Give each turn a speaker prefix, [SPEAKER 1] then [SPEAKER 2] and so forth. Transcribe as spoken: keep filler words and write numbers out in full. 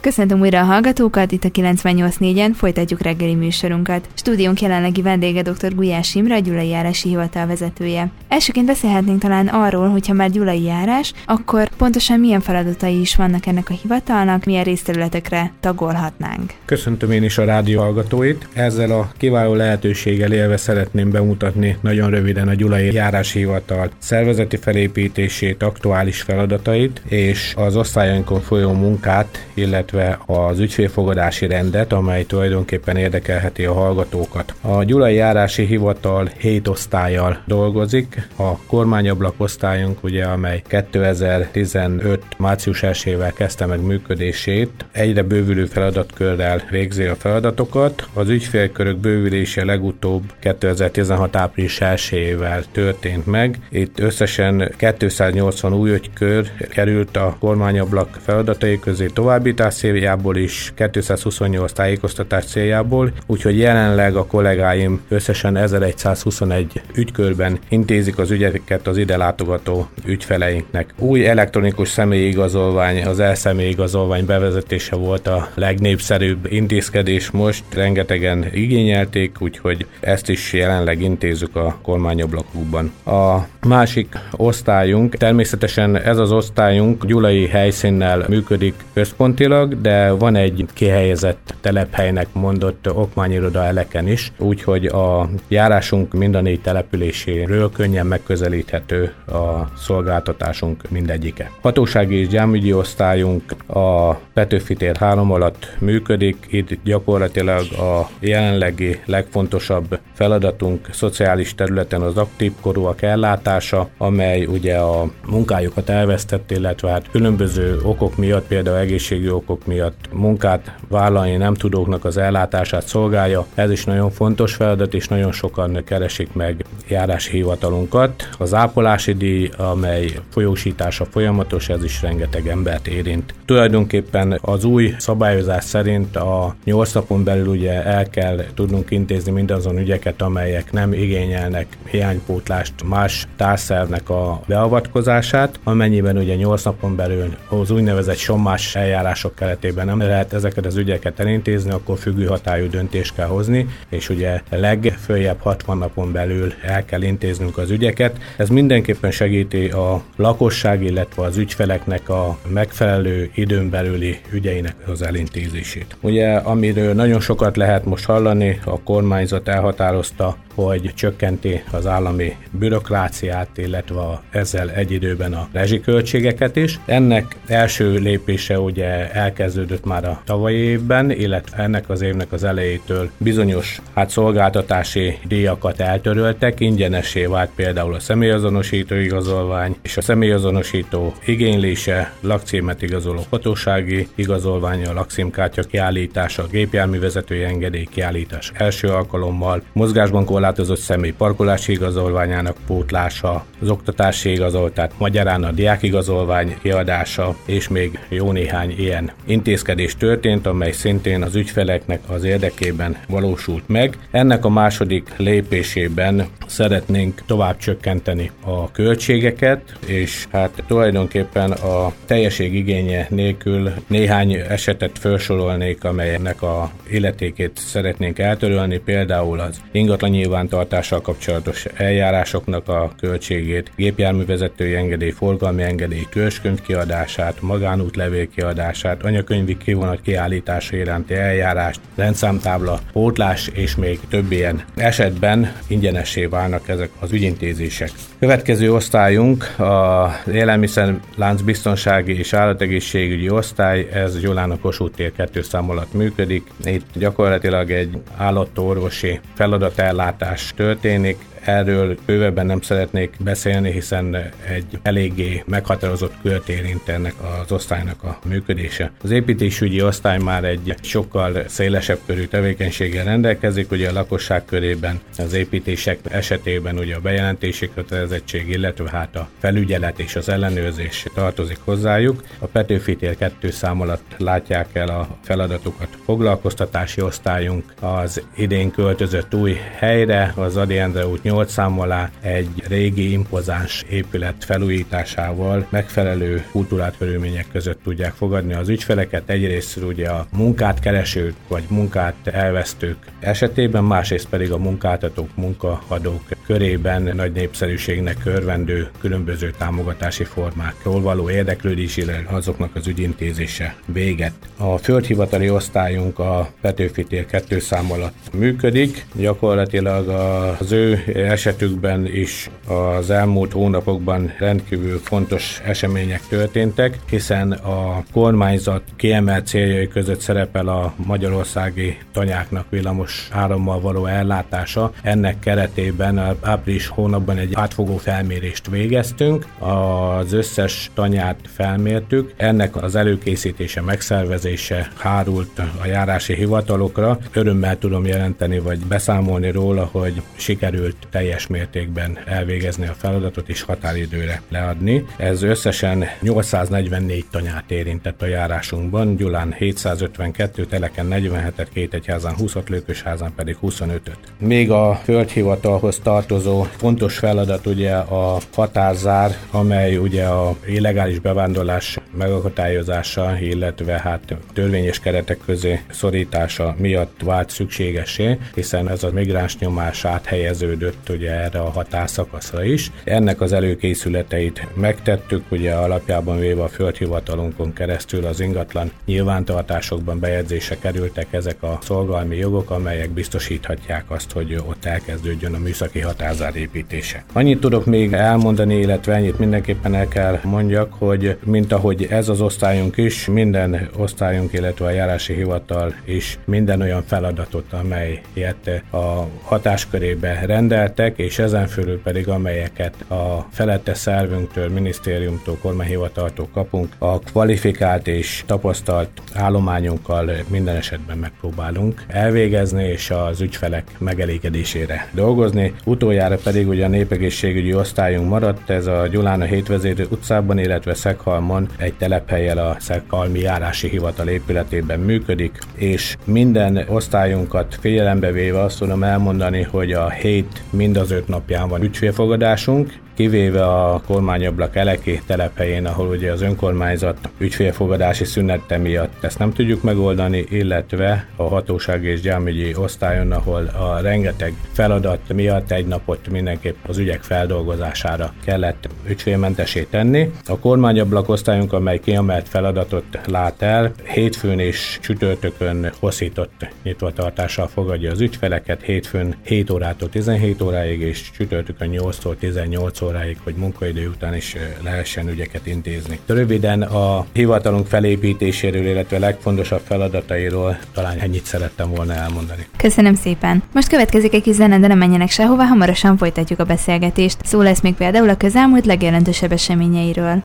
[SPEAKER 1] Köszöntöm újra a hallgatókat, itt a kilencvennyolc négyen folytatjuk reggeli műsorunkat. Stúdiónk jelenlegi vendége dr. Gulyás Imre, a Gyulai Járási Hivatal vezetője. Elsőként beszélhetnénk talán arról, hogyha már gyulai járás, akkor pontosan milyen feladatai is vannak ennek a hivatalnak, milyen részterületekre tagolhatnánk.
[SPEAKER 2] Köszöntöm én is a rádió hallgatóit. Ezzel a kiváló lehetőséggel élve szeretném bemutatni nagyon röviden a Gyulai Járási Hivatal szervezeti felépítését, aktuális feladatait és az osztályainkon folyó munkát, illetve az ügyfélfogadási rendet, amely tulajdonképpen érdekelheti a hallgatókat. A Gyulai Járási Hivatal hét osztállyal dolgozik. A kormányablak osztályunk, ugye, amely kétezer-tizenöt március elsejével kezdte meg működését, egyre bővülő feladatkörrel végzi a feladatokat. Az ügyfélkörök bővülése legutóbb kétezer-tizenhat április elsejével történt meg. Itt összesen kétszáznyolcvan új ügykör került a kormányablak feladatai közé továbbítás céljából is, kétszázhuszonnyolc tájékoztatás céljából, úgyhogy jelenleg a kollégáim összesen ezerszázhuszonegy ügykörben intézik az ügyeket az ide látogató ügyfeleinknek. Új elektronikus személyigazolvány, az elszemélyigazolvány bevezetése volt a legnépszerűbb intézkedés most, rengetegen igényelték, úgyhogy ezt is jelenleg intézzük a kormányablakukban. A másik osztályunk, természetesen ez az osztályunk gyulai helyszínnel működik központilag, de van egy kihelyezett telephelynek mondott okmányiroda Eleken is, úgyhogy a járásunk mind a négy településéről könnyen megközelíthető a szolgáltatásunk mindegyike. Hatósági és gyámügyi osztályunk a Petőfi tér három alatt működik, itt gyakorlatilag a jelenlegi legfontosabb feladatunk szociális területen az aktív korúak ellátása, amely ugye a munkájukat elvesztett, illetve hát különböző okok miatt, például egészségügyi okok miatt munkát vállalni nem tudóknak az ellátását szolgálja. Ez is nagyon fontos feladat, és nagyon sokan keresik meg járási hivatalunkat. Az ápolási díj, amely folyósítása folyamatos, ez is rengeteg embert érint. Tulajdonképpen az új szabályozás szerint a nyolc napon belül ugye el kell tudnunk intézni mindazon ügyeket, amelyek nem igényelnek hiánypótlást, más társszervnek a beavatkozását, amennyiben ugye nyolc napon belül az úgynevezett sommás eljárások keretében nem lehet ezeket az ügyeket elintézni, akkor függő hatályú döntést kell hozni, és ugye legföljebb hatvan napon belül el kell intéznünk az ügyeket. Ez mindenképpen segíti a lakosság, illetve az ügyfeleknek a megfelelő időn belüli ügyeinek az elintézését. Ugye, amiről nagyon sokat lehet most hallani, a kormányzat elhatározta, hogy csökkenti az állami bürokráciát, illetve ezzel egy időben a rezsiköltségeket is. Ennek első lépése ugye elkezdődött már a tavalyi évben, illetve ennek az évnek az elejétől bizonyos hát szolgáltatási díjakat eltöröltek, ingyenessé vált például a személyazonosító igazolvány és a személyazonosító igénylése, lakcímet igazoló hatósági igazolványa, a lakcímkártya kiállítása, gépjárművezetői engedély kiállítása első alkalommal, mozgásban korlátozott személy parkolási igazolványának pótlása, az oktatási igazolvány, tehát magyarán a diákigazolvány kiadása, és még jó néhány ilyen intézkedés történt, amely szintén az ügyfeleknek az érdekében valósult meg. Ennek a második lépésében szeretnénk tovább csökkenteni a költségeket, és hát tulajdonképpen a teljesség igénye nélkül néhány esetet felsorolnék, amelynek a illetékét szeretnénk eltörölni, például az ingatlan nyilvántartással kapcsolatos eljárásoknak a költségét, gépjárművezetői engedély, forgalmi engedély, törzskönyv kiadását, magánútlevél kiadását, anyakönyvi kivonat kiállítása iránti eljárást, rendszámtábla, pótlás és még több ilyen esetben ingyenessé válnak ezek az ügyintézések. Következő osztályunk a élelmiszerlánc biztonsági és állategészségügyi osztály, ez Gyulán a Kossuth tér kettő szám alatt működik. Itt gyakorlatilag egy állatorvosi feladatellátás történik. Erről bővebben nem szeretnék beszélni, hiszen egy eléggé meghatározott kört érint ennek az osztálynak a működése. Az építésügyi osztály már egy sokkal szélesebb körű tevékenységgel rendelkezik, ugye a lakosság körében az építések esetében ugye a bejelentési kötelezettség, illetve hát a felügyelet és az ellenőrzés tartozik hozzájuk. A Petőfi tér kettő szám alatt látják el a feladatukat. Foglalkoztatási osztályunk az idén költözött új helyre, az Ady Endre út nyolc szám alá egy régi impozáns épület felújításával megfelelő kultúrát körülmények között tudják fogadni az ügyfeleket. Egyrészt ugye a munkát keresők vagy munkát elvesztők esetében, másrészt pedig a munkáltatók, munkaadók körében nagy népszerűségnek örvendő különböző támogatási formákról való érdeklődésére azoknak az ügyintézése véget. A földhivatali osztályunk a Petőfi tér kettő szám alatt működik. Gyakorlatilag az ő esetükben is az elmúlt hónapokban rendkívül fontos események történtek, hiszen a kormányzat kiemelt céljai között szerepel a magyarországi tanyáknak villamos árammal való ellátása. Ennek keretében április hónapban egy átfogó felmérést végeztünk, az összes tanyát felmértük, ennek az előkészítése, megszervezése hárult a járási hivatalokra. Örömmel tudom jelenteni, vagy beszámolni róla, hogy sikerült teljes mértékben elvégezni a feladatot és határidőre leadni. Ez összesen nyolcszáznegyvennégy tanyát érintett a járásunkban, Gyulán hétszázötvenkettő, Teleken negyvenhetet, Kétegyházán húszat, Lőkösházán pedig huszonötöt. Még a földhivatalhoz tartozó fontos feladat ugye a határzár, amely ugye a illegális bevándorlás megakadályozása, illetve hát törvényes keretek közé szorítása miatt vált szükségessé, hiszen ez a migráns nyomás áthelyeződött ugye erre a határszakaszra is. Ennek az előkészületeit megtettük, ugye alapjában véve a földhivatalunkon keresztül az ingatlan nyilvántartásokban bejegyzése kerültek ezek a szolgálmi jogok, amelyek biztosíthatják azt, hogy ott elkezdődjön a műszaki határzár építése. Annyit tudok még elmondani, illetve ennyit mindenképpen el kell mondjak, hogy mint ahogy ez az osztályunk is, minden osztályunk, illetve a járási hivatal is minden olyan feladatot, amelyet a hatáskörébe rendeltek, és ezen fölül pedig amelyeket a felettes szervünktől, minisztériumtól, kormányhivataltól kapunk, a kvalifikált és tapasztalt állományunkkal minden esetben megpróbálunk elvégezni, és az ügyfelek megelégedésére dolgozni. Utoljára pedig ugye a népegészségügyi osztályunk maradt, ez a Gyulán a Hétvezér utcában, illetve Szeghalmon egy telephellyel a Szeghalmi járási hivatal épületében működik, és minden osztályunkat figyelembe véve azt tudom elmondani, hogy a hét mind az öt napján van ügyfélfogadásunk, kivéve a Kormányablak Eleki telephelyén, ahol ugye az önkormányzat ügyfélfogadási szünete miatt ezt nem tudjuk megoldani, illetve a hatósági és gyámügyi osztályon, ahol a rengeteg feladat miatt egy napot mindenképp az ügyek feldolgozására kellett ügyfélmentessé tenni. A Kormányablak osztályunk, amely kiemelt feladatot lát el, hétfőn és csütörtökön hosszított nyitvatartással fogadja az ügyfeleket, hétfőn hét órától tizenhét óráig és csütörtökön nyolctól tizennyolc óráig, hogy munkaidő után is lehessen ügyeket intézni. Röviden a hivatalunk felépítéséről, illetve legfontosabb feladatairól talán ennyit szerettem volna elmondani.
[SPEAKER 1] Köszönöm szépen. Most következik egy kis zene, de nem menjenek sehova, hamarosan folytatjuk a beszélgetést. Szó lesz még például a közelmúlt legjelentősebb eseményeiről.